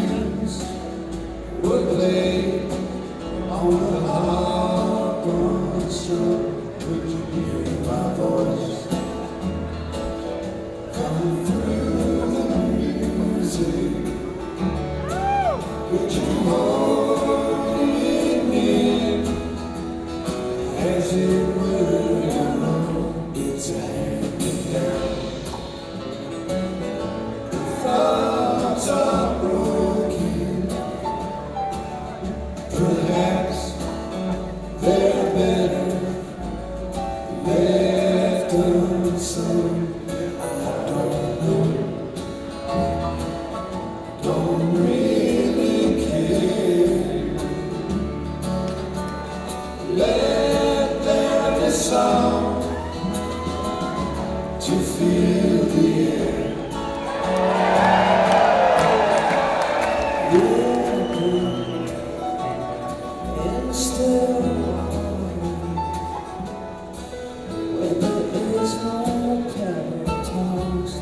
hands would play on the harp string. Could you hear my voice come through the music? Would you hold it near as it were your own? It's a hand-me-down. Thoughts are broken. Perhaps they're better left unsaid. I don't know. Don't really care. Let there be song to fill the air. And still, when there is no carrot toast,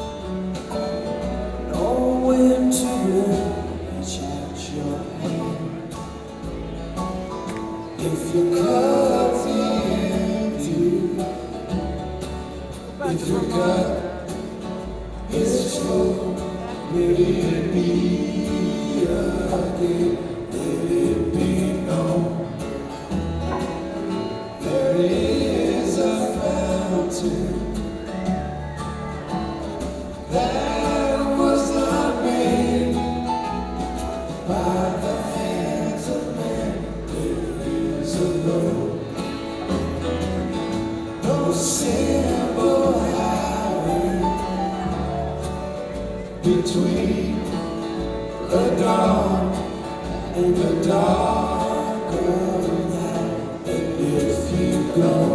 no wind to reach out your hand. If your cup empty, if your cup is full, will it be again? Let it be known there is a fountain that was not made by the hands of man. There is a road, no simple highway between the dawn and the dark of night. And if you go